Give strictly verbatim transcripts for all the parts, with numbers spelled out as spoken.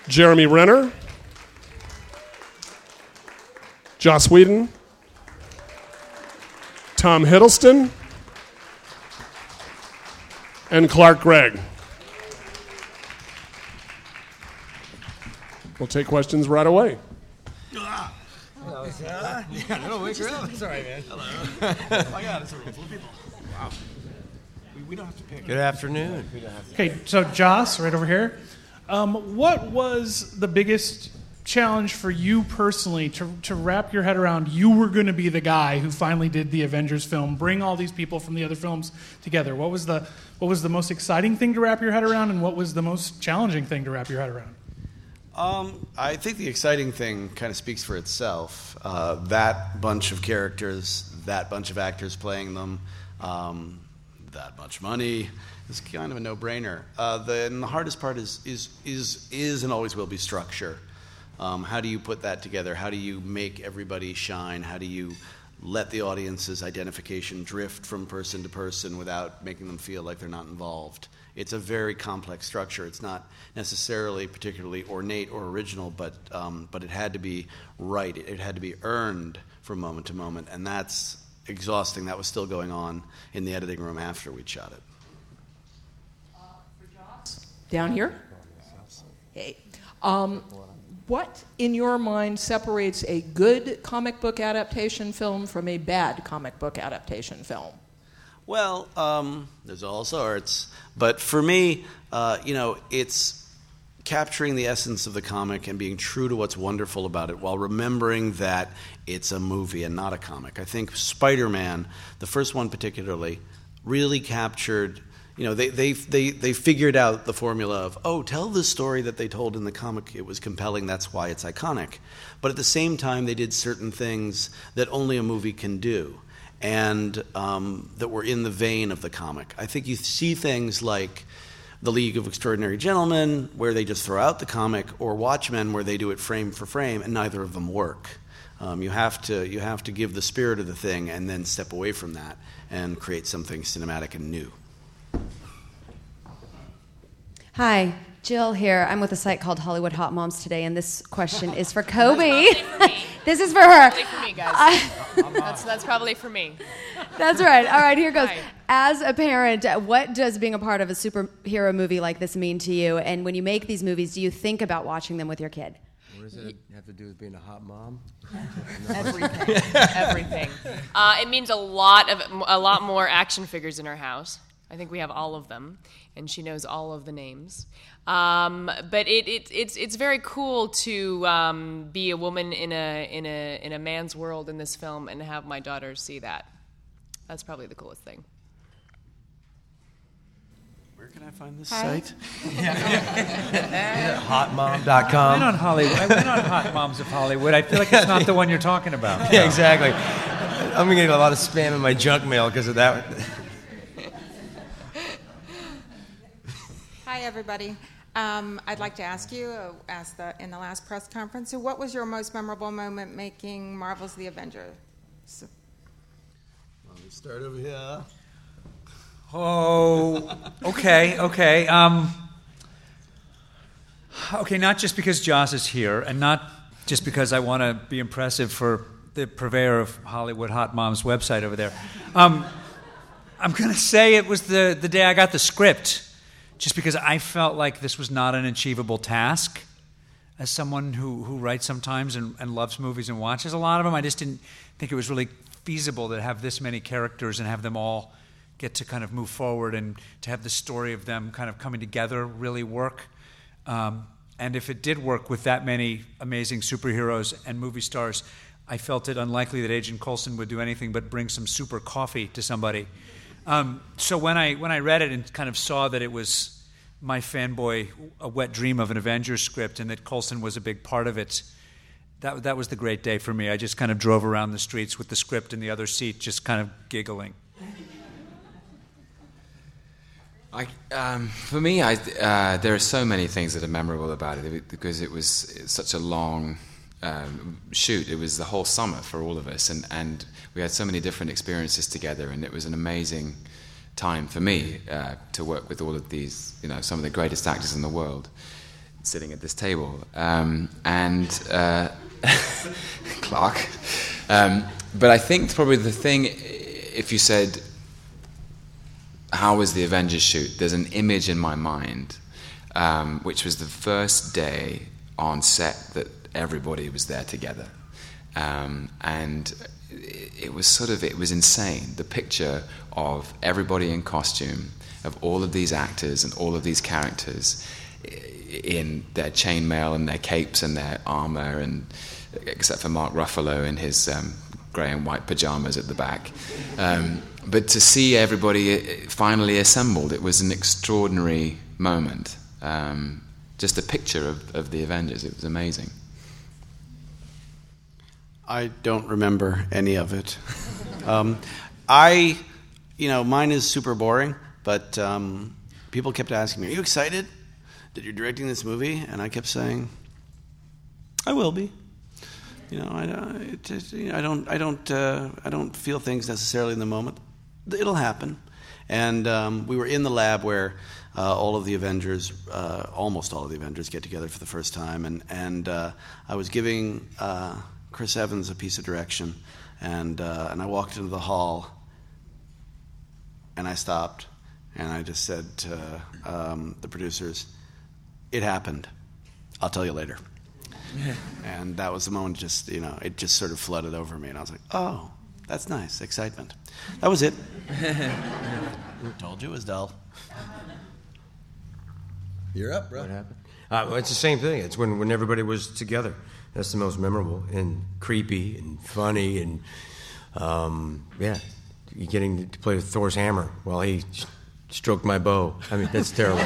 Jeremy Renner, Joss Whedon, Tom Hiddleston, and Clark Gregg. We'll take questions right away. Hello, Sarah. Yeah, no, wake her up. Sorry, man. Hello. Oh, my God, it's a room full of people. Wow. We, we don't have to pick. Good afternoon. Okay, so Joss, right over here. Um, what was the biggest challenge for you personally to to wrap your head around? You were going to be the guy who finally did the Avengers film, bring all these people from the other films together. What was the what was the most exciting thing to wrap your head around, and what was the most challenging thing to wrap your head around? Um, I think the exciting thing kind of speaks for itself. Uh, that bunch of characters, that bunch of actors playing them, um, that much money. It's kind of a no-brainer. Uh, the, and the hardest part is is is is and always will be structure. Um, how do you put that together? How do you make everybody shine? How do you let the audience's identification drift from person to person without making them feel like they're not involved? It's a very complex structure. It's not necessarily particularly ornate or original, but um, but it had to be right. It, it had to be earned from moment to moment, and that's exhausting. That was still going on in the editing room after we'd shot it. Uh, for Joss? Down here? Hey. Um, what, in your mind, separates a good comic book adaptation film from a bad comic book adaptation film? Well, um, there's all sorts. But for me, uh, you know, it's capturing the essence of the comic and being true to what's wonderful about it while remembering that it's a movie and not a comic. I think Spider-Man, the first one particularly, really captured, you know, they they they they figured out the formula of, oh, tell the story that they told in the comic. It was compelling. That's why it's iconic. But at the same time, they did certain things that only a movie can do, and um, that were in the vein of the comic. I think you see things like The League of Extraordinary Gentlemen, where they just throw out the comic, or Watchmen, where they do it frame for frame, and neither of them work. Um, you have to you have to give the spirit of the thing and then step away from that and create something cinematic and new. Hi, Jill here. I'm with a site called Hollywood Hot Moms today, and this question is for Kobe. For me. This is for her. Probably for me, guys. I, that's, that's probably for me. That's right. All right, here goes. Hi. As a parent, what does being a part of a superhero movie like this mean to you? And when you make these movies, do you think about watching them with your kid? What does it have to do with being a hot mom? Everything. Everything. Uh, it means a lot of a lot more action figures in our house. I think we have all of them, and she knows all of the names. Um, but it, it it's it's very cool to um, be a woman in a in a in a man's world in this film and have my daughters see that. That's probably the coolest thing. Where can I find this Hi. site? hot mom dot com. I went on Hollywood. I went on Hot Moms of Hollywood. I feel like it's not the one you're talking about. Yeah, exactly. I'm gonna get a lot of spam in my junk mail because of that. Hi, everybody. Um, I'd like to ask you, uh, ask the, in the last press conference, so what was your most memorable moment making Marvel's The Avengers? So, Well, let's start over here. Oh, okay, okay. Um, okay, not just because Joss is here, and not just because I want to be impressive for the purveyor of Hollywood Hot Moms website over there. Um, I'm going to say it was the, the day I got the script, just because I felt like this was not an achievable task. As someone who, who writes sometimes and, and loves movies and watches a lot of them, I just didn't think it was really feasible to have this many characters and have them all get to kind of move forward and to have the story of them kind of coming together really work. Um, and if it did work with that many amazing superheroes and movie stars, I felt it unlikely that Agent Coulson would do anything but bring some super coffee to somebody. Um, so when I when I read it and kind of saw that it was my fanboy, a wet dream of an Avengers script, and that Coulson was a big part of it, that that was the great day for me. I just kind of drove around the streets with the script in the other seat, just kind of giggling. I, um, for me, I, uh, there are so many things that are memorable about it because it was such a long um, shoot. It was the whole summer for all of us, and, and we had so many different experiences together, and it was an amazing time for me uh, to work with all of these, you know, some of the greatest actors in the world. sitting at this table. Um, and uh, Clark. Um, but I think probably the thing, if you said, how was the Avengers shoot? There's an image in my mind, um, which was the first day on set that everybody was there together. Um, and it, it was sort of, it was insane. The picture of everybody in costume, of all of these actors and all of these characters in their chainmail and their capes and their armor, and except for Mark Ruffalo in his um, grey and white pajamas at the back. Um, but to see everybody finally assembled, it was an extraordinary moment. Um, just a picture of, of the Avengers. It was amazing. I don't remember any of it. um, I, you know, mine is super boring, but um, people kept asking me, are you excited that you're directing this movie? And I kept saying, I will be. You know, I, it, it, you know, I don't, I don't, uh, I don't feel things necessarily in the moment. It'll happen. And um, we were in the lab where uh, all of the Avengers, uh, almost all of the Avengers, get together for the first time, and and uh, I was giving uh, Chris Evans a piece of direction, and uh, and I walked into the hall, and I stopped, and I just said to um, the producers, "It happened. I'll tell you later." And that was the moment. Just you know, it just sort of flooded over me, and I was like, "Oh, that's nice, excitement." That was it. Told you it was dull. You're up, bro. What happened? Uh, well, it's the same thing. It's when, when everybody was together. That's the most memorable and creepy and funny and um, yeah, you getting to play with Thor's hammer while he stroked my bow. I mean, that's terrible.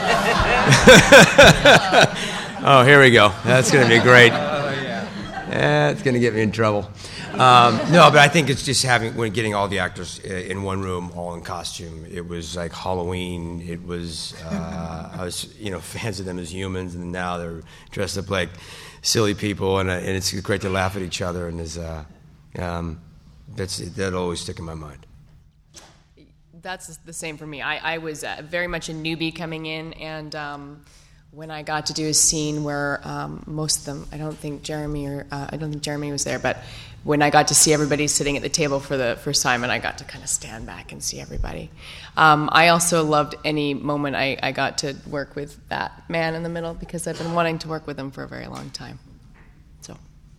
Oh, here we go. That's going to be great. Oh, yeah. That's going to get me in trouble. Um, no, but I think it's just having, when getting all the actors in one room, all in costume. It was like Halloween. It was, uh, I was, you know, fans of them as humans, and now they're dressed up like silly people, and, uh, and it's great to laugh at each other, and is, uh, um, that's, that'll always stick in my mind. That's the same for me. I, I was uh, very much a newbie coming in, and um, when I got to do a scene where um, most of them, I don't think Jeremy or uh, I don't think Jeremy was there, but when I got to see everybody sitting at the table for the first time, and I got to kind of stand back and see everybody. Um, I also loved any moment I, I got to work with that man in the middle, because I've been wanting to work with him for a very long time. So.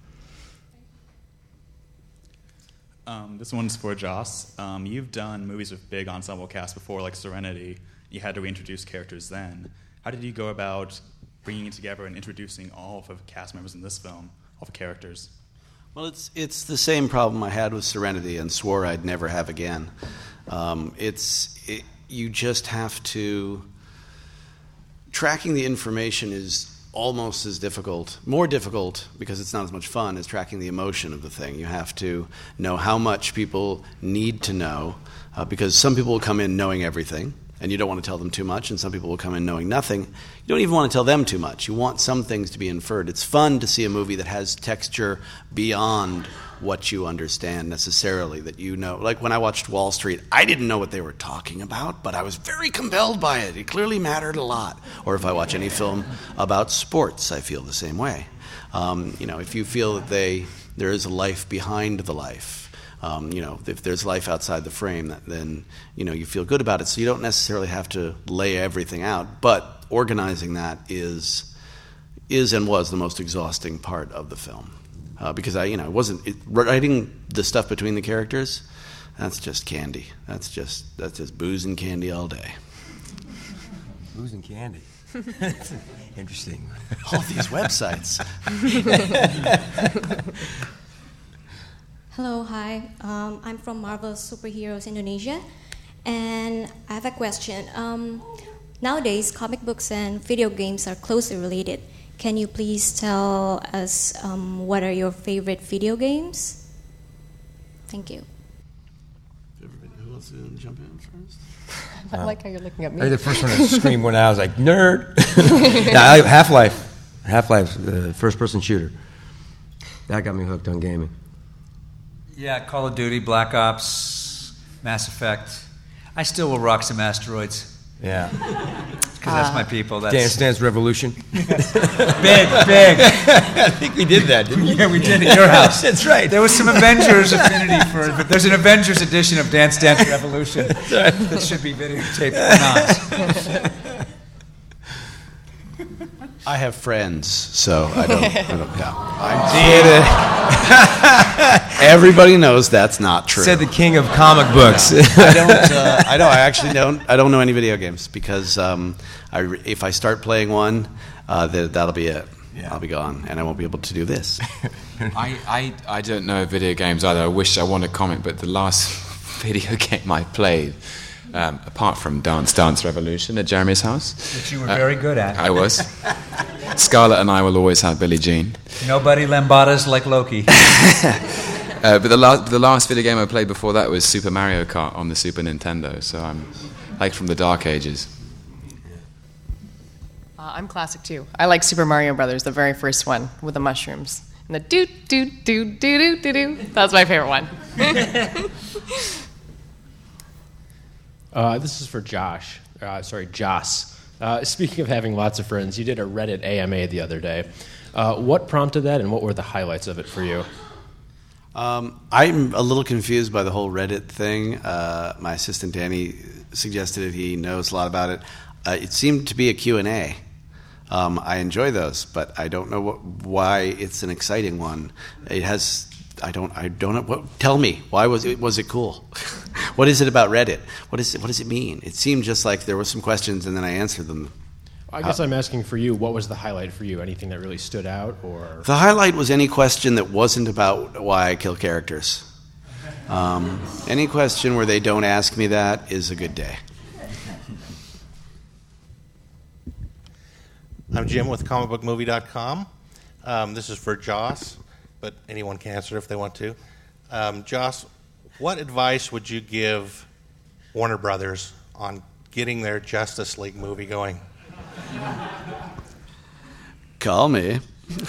Um, this one's for Joss. Um, you've done movies with big ensemble casts before, like Serenity. You had to reintroduce characters then. How did you go about bringing it together and introducing all of the cast members in this film, all the characters? Well, it's it's the same problem I had with Serenity and swore I'd never have again. Um, it's it, you just have to. Tracking the information is almost as difficult, more difficult because it's not as much fun as tracking the emotion of the thing. You have to know how much people need to know, uh, because some people will come in knowing everything, and you don't want to tell them too much, and some people will come in knowing nothing. You don't even want to tell them too much. You want some things to be inferred. It's fun to see a movie that has texture beyond what you understand necessarily, that you know. Like when I watched Wall Street, I didn't know what they were talking about, but I was very compelled by it. It clearly mattered a lot. Or if I watch any film about sports, I feel the same way. Um, you know, if you feel that they there is a life behind the life, Um, you know, if there's life outside the frame, then, you know, you feel good about it. So you don't necessarily have to lay everything out. But organizing that is is and was the most exhausting part of the film. Uh, because I, you know, it wasn't it, writing the stuff between the characters. That's just candy. That's just that's just booze and candy all day. Booze and candy. Interesting. All these websites. Hello, hi. Um, I'm from Marvel Superheroes Indonesia, and I have a question. Um, nowadays, comic books and video games are closely related. Can you please tell us um, what are your favorite video games? Thank you. Who wants to jump in first? I like how you're looking at me. I think the first one to scream when I was like, nerd. Yeah, I, Half-Life. Half-Life, the first-person shooter. That got me hooked on gaming. Yeah, Call of Duty, Black Ops, Mass Effect. I still will rock some asteroids. Yeah. Because that's my people. That's Dance Dance Revolution. big, big. I think we did that, didn't we? Yeah, we did at your house. That's right. There was some Avengers affinity for it, but there's an Avengers edition of Dance Dance Revolution that should be videotaped for not. I have friends, so I don't. I don't yeah. I'm kidding. Everybody knows that's not true. Said the king of comic books. I don't. Uh, I don't. I actually don't. I don't know any video games because um, I, if I start playing one, uh, th- that'll be it. Yeah. I'll be gone, and I won't be able to do this. I, I I don't know video games either. I wish I wanted a comment, but the last video game I played. Um, apart from Dance Dance Revolution at Jeremy's house. Which you were uh, very good at. I was. Scarlett and I will always have Billie Jean. Nobody lambadas like Loki. uh, but the, la- the last video game I played before that was Super Mario Kart on the Super Nintendo, so I'm like from the dark ages. Uh, I'm classic too. I like Super Mario Brothers, the very first one with the mushrooms. And the doo doo doo doo doo doo doo. That's my favorite one. Uh, this is for Josh. Uh, sorry, Joss. Uh, speaking of having lots of friends, you did a Reddit A M A the other day. Uh, what prompted that, and what were the highlights of it for you? Um, I'm a little confused by the whole Reddit thing. Uh, my assistant Danny suggested it. He knows a lot about it. Uh, it seemed to be a Q and A. Um, I enjoy those, but I don't know what, why it's an exciting one. It has. I don't. I don't know. What, tell me, why was it? Was it cool? What is it about Reddit? What is it? What does it mean? It seemed just like there were some questions, and then I answered them. I guess uh, I'm asking for you. What was the highlight for you? Anything that really stood out, or the highlight was any question that wasn't about why I kill characters. Um, any question where they don't ask me that is a good day. I'm Jim with comic book movie dot com. Um, this is for Joss, but anyone can answer if they want to. Um, Joss, what advice would you give Warner Brothers on getting their Justice League movie going? Call me.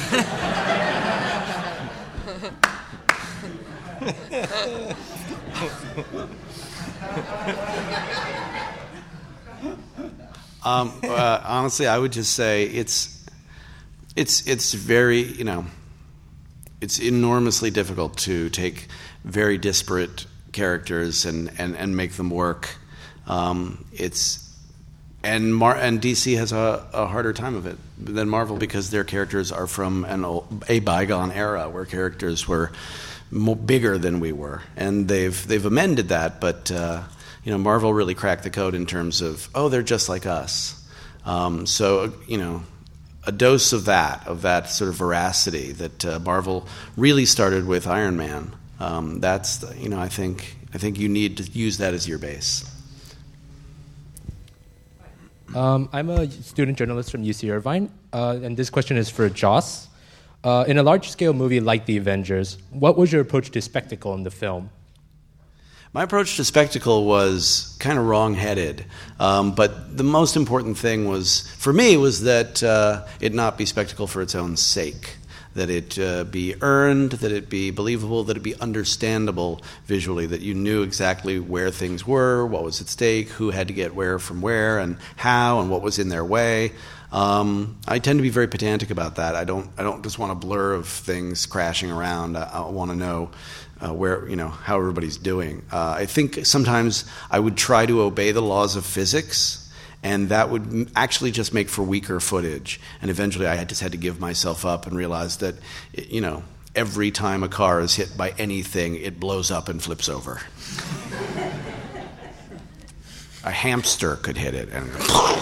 um, uh, honestly, I would just say it's it's it's very, you know, it's enormously difficult to take very disparate characters and, and, and make them work. Um, it's and Mar- and D C has a, a harder time of it than Marvel because their characters are from an old, a bygone era where characters were more bigger than we were, and they've they've amended that. But uh, you know, Marvel really cracked the code in terms of oh, they're just like us. Um, so you know. A dose of that, of that sort of veracity that uh, Marvel really started with Iron Man. Um, that's, the, you know, I think I think you need to use that as your base. Um, I'm a student journalist from U C Irvine, uh, and this question is for Joss. Uh, in a large-scale movie like The Avengers, what was your approach to spectacle in the film? My approach to spectacle was kind of wrong-headed, um, but the most important thing was, for me, was that uh, it not be spectacle for its own sake, that it uh, be earned, that it be believable, that it be understandable visually, that you knew exactly where things were, what was at stake, who had to get where from where, and how, and what was in their way. Um, I tend to be very pedantic about that. I don't. I don't just want a blur of things crashing around. I, I want to know uh, where, you know, how everybody's doing. Uh, I think sometimes I would try to obey the laws of physics, and that would actually just make for weaker footage. And eventually, I had just had to give myself up and realize that, you know, every time a car is hit by anything, it blows up and flips over. A hamster could hit it and.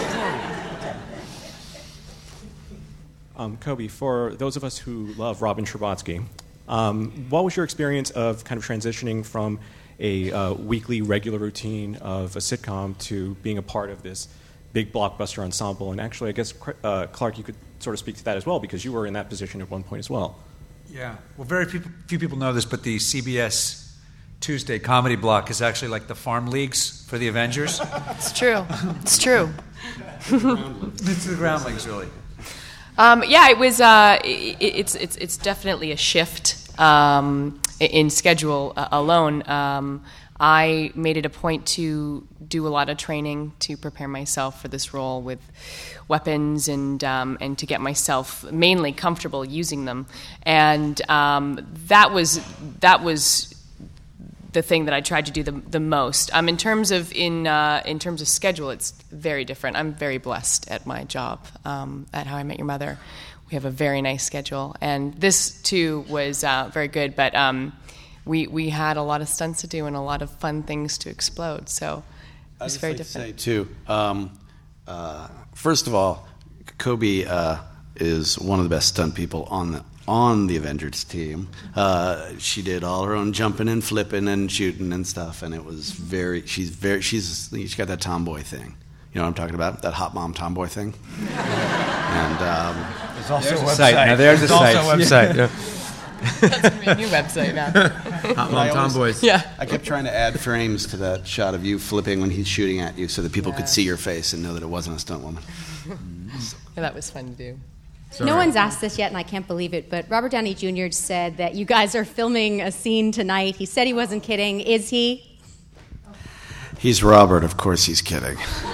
Um, Kobe, for those of us who love Robin Scherbatsky, um, what was your experience of kind of transitioning from a uh, weekly regular routine of a sitcom to being a part of this big blockbuster ensemble? And actually, I guess, uh, Clark, you could sort of speak to that as well, because you were in that position at one point as well. Yeah. Well, very few, few people know this, but the C B S Tuesday comedy block is actually like the farm leagues for the Avengers. It's true. It's true. It's the ground leagues, really. Um, yeah, it was. Uh, it, it's it's it's definitely a shift um, in schedule uh, alone. Um, I made it a point to do a lot of training to prepare myself for this role with weapons and um, and to get myself mainly comfortable using them. And um, that was that was the thing that I tried to do the, the most. Um, in terms of in uh, in terms of schedule, it's very different. I'm very blessed at my job um, at How I Met Your Mother. We have a very nice schedule, and this too was uh, very good. But um, we we had a lot of stunts to do and a lot of fun things to explode. So it was very like different. To say too. Um, uh, first of all, Kobe uh, is one of the best stunt people on the on the Avengers team. Uh, she did all her own jumping and flipping and shooting and stuff, and it was very. She's very. She's she's got that tomboy thing. You know what I'm talking about? That hot mom tomboy thing. And um, there's also there's a website. site. Now there's there's a site. also a website. Yeah. That's gonna be a new website now. Hot Mom Tomboys. Yeah. I kept trying to add frames to that shot of you flipping when he's shooting at you, so that people Yeah. could see your face and know that it wasn't a stunt woman. Yeah, that was fun to do. No one's asked this yet, and I can't believe it, but Robert Downey Junior said that you guys are filming a scene tonight. He said he wasn't kidding. Is he? He's Robert. Of course, he's kidding.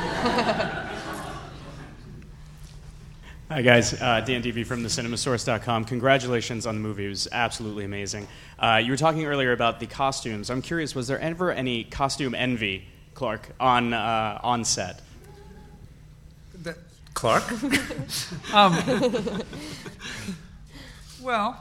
Hi, guys. Uh, Dan Devey from the cinema source dot com. Congratulations on the movie. It was absolutely amazing. Uh, you were talking earlier about the costumes. I'm curious, was there ever any costume envy, Clark, on, uh, on set? Clark? um, well,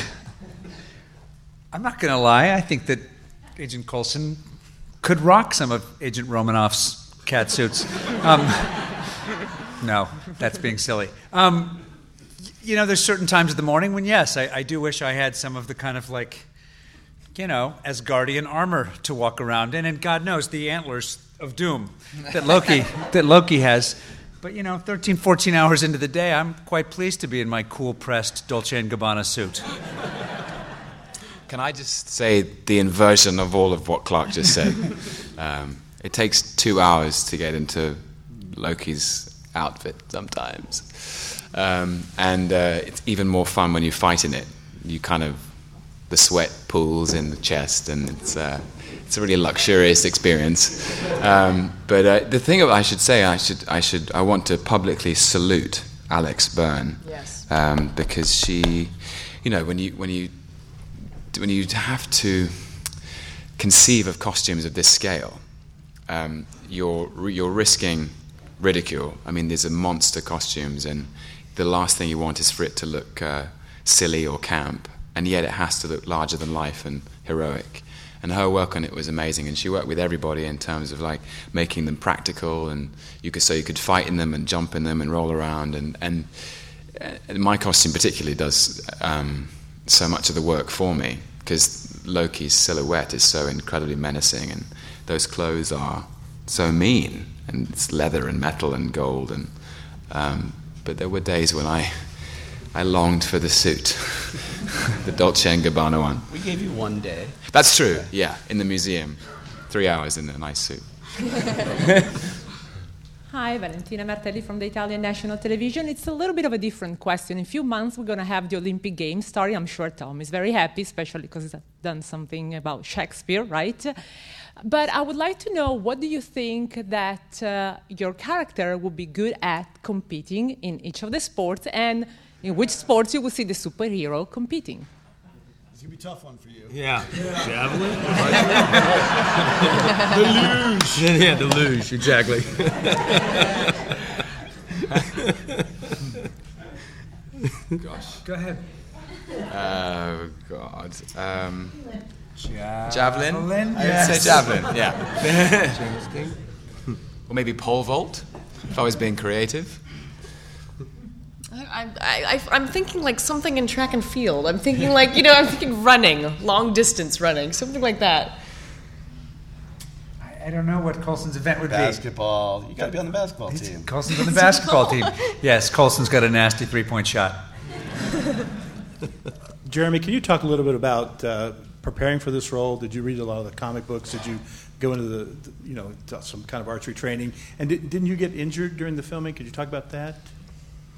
I'm not going to lie. I think that Agent Coulson could rock some of Agent Romanoff's cat suits. Um, no, that's being silly. Um, you know, there's certain times of the morning when, yes, I, I do wish I had some of the kind of like, you know, Asgardian armor to walk around in, and God knows the antlers of doom that Loki that Loki has. But, you know, thirteen, fourteen hours into the day, I'm quite pleased to be in my cool-pressed Dolce and Gabbana suit. Can I just say the inversion of all of what Clark just said? um, it takes two hours to get into Loki's outfit sometimes. Um, and uh, it's even more fun when you fight in it. You kind of, the sweat pools in the chest, and it's... Uh, It's a really luxurious experience. Um, but uh, the thing I should say, I should, I should, I want to publicly salute Alex Byrne. Yes. Um, because she, you know, when you when you when you have to conceive of costumes of this scale, um, you're you're risking ridicule. I mean, these are monster costumes, and the last thing you want is for it to look uh, silly or camp, and yet it has to look larger than life and heroic. And her work on it was amazing, and she worked with everybody in terms of like making them practical, and you could so you could fight in them and jump in them and roll around, and and, and my costume particularly does um, so much of the work for me, because Loki's silhouette is so incredibly menacing, and those clothes are so mean, and it's leather and metal and gold, and um, but there were days when I I longed for the suit. The Dolce and Gabbana one. We gave you one day. That's true, yeah, in the museum. Three hours in a nice suit. Hi, Valentina Martelli from the Italian National Television. It's a little bit of a different question. In a few months, we're going to have the Olympic Games story. I'm sure Tom is very happy, especially because he's done something about Shakespeare, right? But I would like to know, what do you think that uh, your character would be good at competing in each of the sports, and in which sports you will see the superhero competing? It's going to be a tough one for you. Yeah. yeah. Javelin? The luge. Yeah, the luge, exactly. Gosh. Go ahead. Oh, God. Um, Ja- javelin? javelin? I would Yes. say javelin, yeah. Or maybe pole vault, if I was being creative. I, I, I, I'm thinking like something in track and field. I'm thinking like, you know, I'm thinking running, long distance running, something like that. I don't know what Coulson's event would Basketball. be. You got to be on the basketball team. Coulson's on the basketball team. Yes, Coulson's got a nasty three-point shot. Jeremy, can you talk a little bit about uh, preparing for this role? Did you read a lot of the comic books? Did you go into the, the you know, some kind of archery training? And did, didn't you get injured during the filming? Could you talk about that?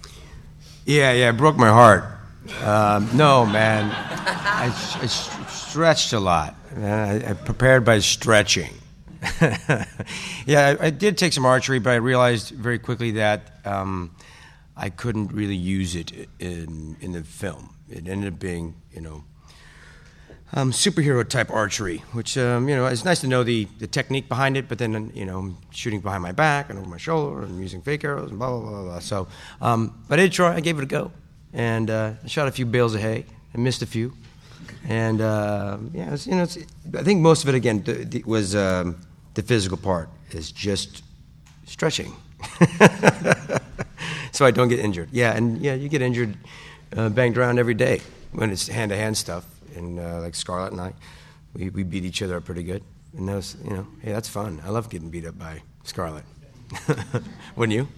Yeah, yeah, it broke my heart. Um, no, man. I, I stretched a lot. I, I prepared by stretching. yeah, I, I did take some archery, but I realized very quickly that um, I couldn't really use it in in the film. It ended up being, you know, um, superhero type archery, which um, you know, it's nice to know the, the technique behind it, but then you know, I'm shooting behind my back and over my shoulder and using fake arrows and blah blah blah blah. blah. So, um, but I did try. I gave it a go, and uh, I shot a few bales of hay and missed a few, and uh, yeah, it was, you know, it's, I think most of it again th- th- was um, the physical part is just stretching, so I don't get injured. Yeah, and yeah, you get injured, uh, banged around every day when it's hand to hand stuff. And uh, like Scarlett and I, we, we beat each other up pretty good. And that was, you know, hey, that's fun. I love getting beat up by Scarlett. Wouldn't you?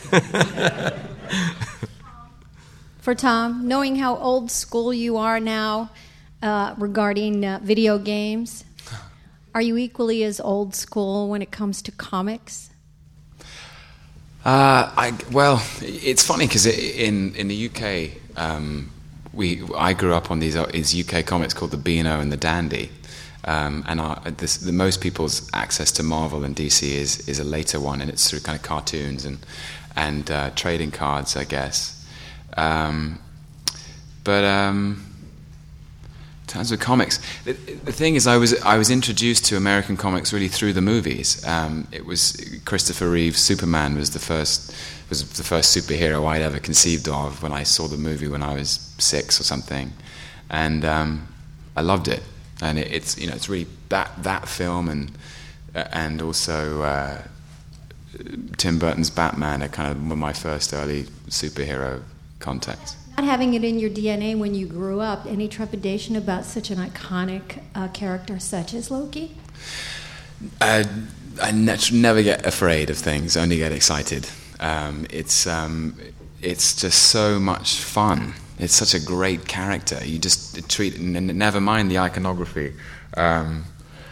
For Tom, knowing how old school you are now uh, regarding uh, video games, are you equally as old school when it comes to comics? Uh, I well, it's funny because in in the U K. Um, We, I grew up on these, these U K comics called the Beano and the Dandy, um, and our, this, the most people's access to Marvel and D C is is a later one, and it's through kind of cartoons and and uh, trading cards, I guess. Um, but um, in terms of comics, the, the thing is, I was I was introduced to American comics really through the movies. Um, it was Christopher Reeve's Superman was the first. was the first superhero I'd ever conceived of when I saw the movie when I was six or something, and um, I loved it. And it, it's you know it's really that that film and uh, and also uh, Tim Burton's Batman are kind of my first early superhero contacts. Not having it in your D N A when you grew up, any trepidation about such an iconic uh, character such as Loki? Uh, I ne- never get afraid of things, only get excited. Um, it's um, it's just so much fun. It's such a great character. You just treat, and never mind the iconography. Um,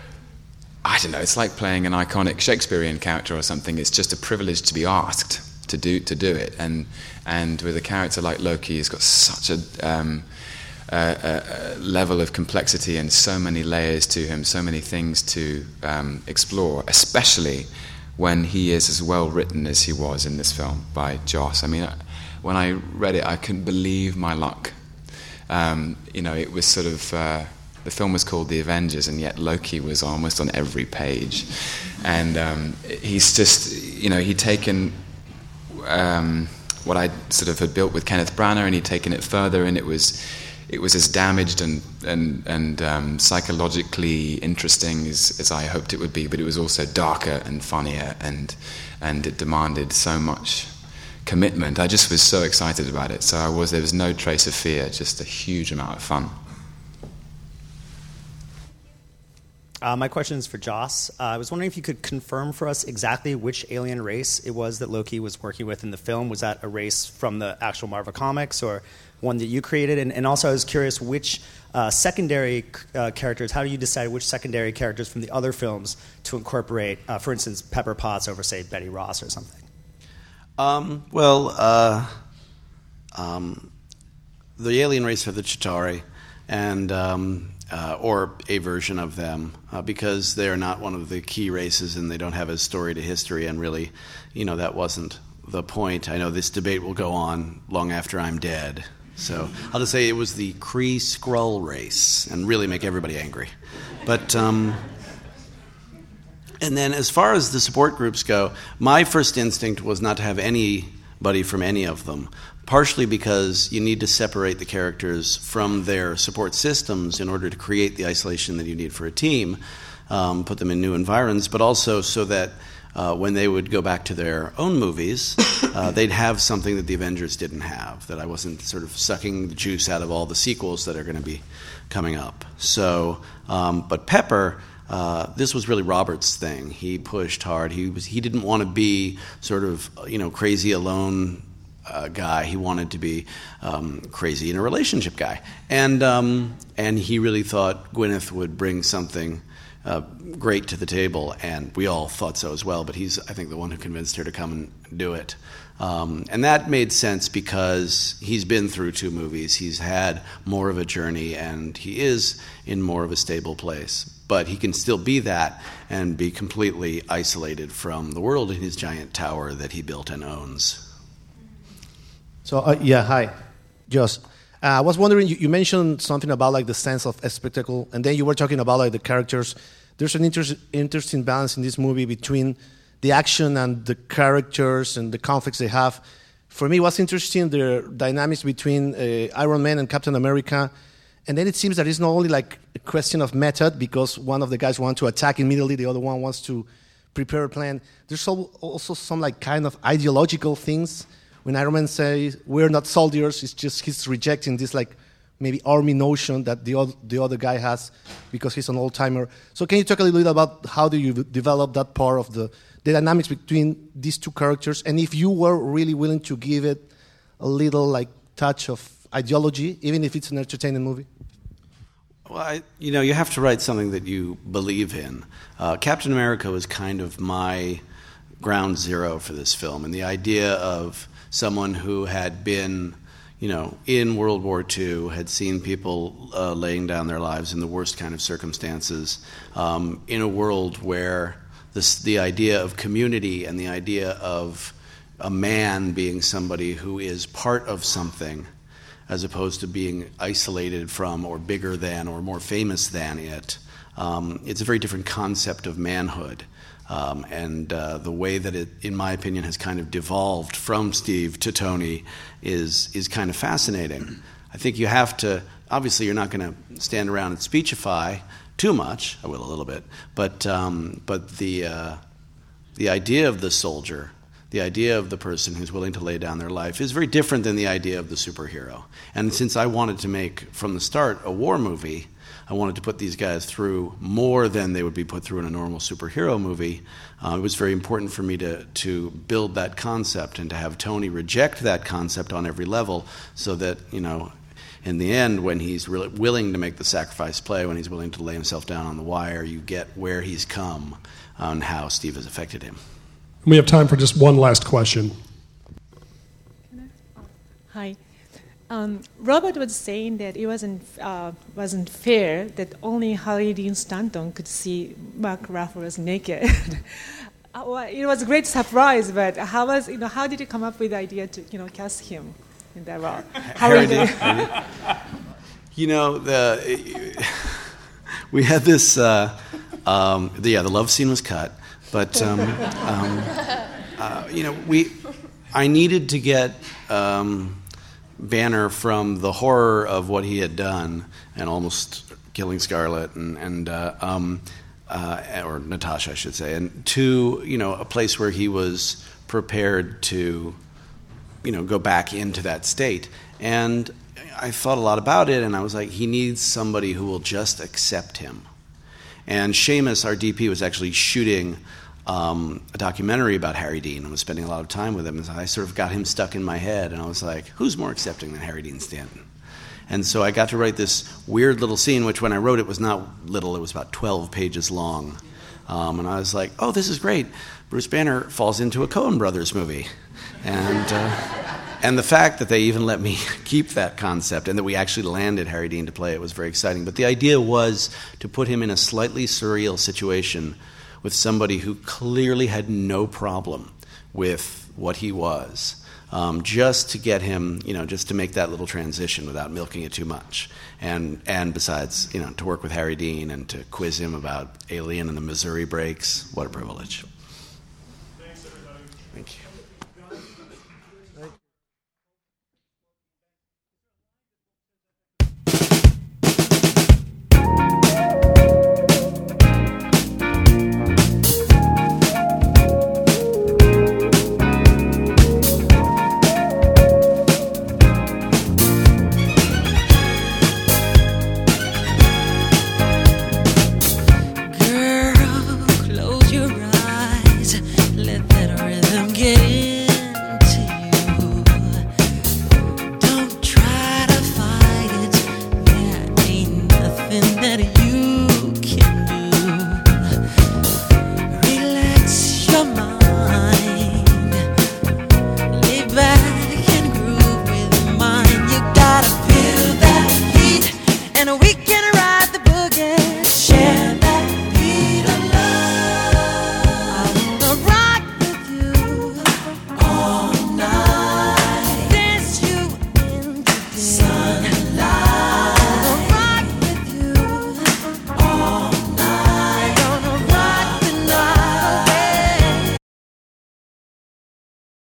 I don't know. It's like playing an iconic Shakespearean character or something. It's just a privilege to be asked to do to do it. And and with a character like Loki, he's got such a, um, a, a level of complexity and so many layers to him, so many things to um, explore, especially when he is as well written as he was in this film by Joss. I mean, when I read it, I couldn't believe my luck. Um, you know, it was sort of, uh, the film was called The Avengers, and yet Loki was almost on every page. And um, he's just, you know, he'd taken um, what I sort of had built with Kenneth Branagh, and he'd taken it further, and it was it was as damaged and and and um, psychologically interesting as, as I hoped it would be, but it was also darker and funnier, and and it demanded so much commitment. I just was so excited about it. So I was there was no trace of fear, just a huge amount of fun. Uh, my question is for Joss. Uh, I was wondering if you could confirm for us exactly which alien race it was that Loki was working with in the film. Was that a race from the actual Marvel Comics or one that you created? And, and also I was curious which uh, secondary uh, characters, how do you decide which secondary characters from the other films to incorporate, uh, for instance, Pepper Potts over, say, Betty Ross or something? Um, well, uh, um, the alien race are the Chitauri, and... Um, Uh, or a version of them, uh, because they are not one of the key races and they don't have a storied history, and really, you know, that wasn't the point. I know this debate will go on long after I'm dead, so I'll just say it was the Kree Skrull race and really make everybody angry. But, um, and then as far as the support groups go, my first instinct was not to have anybody from any of them. Partially because you need to separate the characters from their support systems in order to create the isolation that you need for a team, um, put them in new environs, but also so that uh, when they would go back to their own movies, uh, they'd have something that the Avengers didn't have, that I wasn't sort of sucking the juice out of all the sequels that are going to be coming up. So, um, but Pepper... Uh, this was really Robert's thing. He pushed hard. He was he didn't want to be sort of, you know, crazy alone Uh, guy. He wanted to be um, crazy in a relationship guy, and um, and he really thought Gwyneth would bring something uh, great to the table, and we all thought so as well. But he's, I think, the one who convinced her to come and do it. Um, and that made sense because he's been through two movies. He's had more of a journey, and he is in more of a stable place. But he can still be that and be completely isolated from the world in his giant tower that he built and owns. So, uh, yeah, hi, Joss. Uh, I was wondering, you, you mentioned something about like the sense of a spectacle, and then you were talking about like the characters. There's an inter- interesting balance in this movie between the action and the characters and the conflicts they have. For me, what's interesting, the dynamics between uh, Iron Man and Captain America. And then it seems that it's not only like a question of method, because one of the guys wants to attack immediately, the other one wants to prepare a plan. There's also some like kind of ideological things. When Iron Man says, we're not soldiers, it's just he's rejecting this like maybe army notion that the other, the other guy has because he's an old-timer. So can you talk a little bit about how do you develop that part of the, the dynamics between these two characters, and if you were really willing to give it a little like touch of ideology, even if it's an entertaining movie? Well, I, you know, you have to write something that you believe in. Uh, Captain America was kind of my ground zero for this film, and the idea of someone who had been, you know, in World War Two, had seen people uh, laying down their lives in the worst kind of circumstances, um, in a world where this, the idea of community and the idea of a man being somebody who is part of something as opposed to being isolated from or bigger than or more famous than it. Um, it's a very different concept of manhood. Um, and uh, the way that it, in my opinion, has kind of devolved from Steve to Tony is is kind of fascinating. I think you have to, obviously you're not going to stand around and speechify too much. I will a little bit. But, um, but the, uh, the idea of the soldier, the idea of the person who's willing to lay down their life is very different than the idea of the superhero. And since I wanted to make, from the start, a war movie, I wanted to put these guys through more than they would be put through in a normal superhero movie. Uh, it was very important for me to, to build that concept and to have Tony reject that concept on every level so that, you know, in the end, when he's really willing to make the sacrifice play, when he's willing to lay himself down on the wire, you get where he's come and how Steve has affected him. We have time for just one last question. Hi. Um, Robert was saying that it wasn't uh, wasn't fair that only Harry Dean Stanton could see Mark Ruffalo's naked. uh, well, it was a great surprise, but how was you know how did you come up with the idea to you know cast him in that role? How Harry Dean. You know, the, we had this. Uh, um, the, yeah, the love scene was cut, but um, um, uh, you know, we. I needed to get. Um, Banner from the horror of what he had done and almost killing Scarlett and, and uh, um, uh, or Natasha, I should say, and to, you know, a place where he was prepared to, you know, go back into that state. And I thought a lot about it, and I was like, he needs somebody who will just accept him. And Seamus, our D P, was actually shooting Um, a documentary about Harry Dean and was spending a lot of time with him. And so I sort of got him stuck in my head, and I was like, who's more accepting than Harry Dean Stanton? And so I got to write this weird little scene, which when I wrote it was not little, it was about twelve pages long. Um, and I was like, oh, this is great. Bruce Banner falls into a Coen Brothers movie. And, uh, and the fact that they even let me keep that concept and that we actually landed Harry Dean to play it was very exciting. But the idea was to put him in a slightly surreal situation with somebody who clearly had no problem with what he was, um, just to get him, you know, just to make that little transition without milking it too much. And and besides, you know, to work with Harry Dean and to quiz him about Alien and the Missouri Breaks, what a privilege.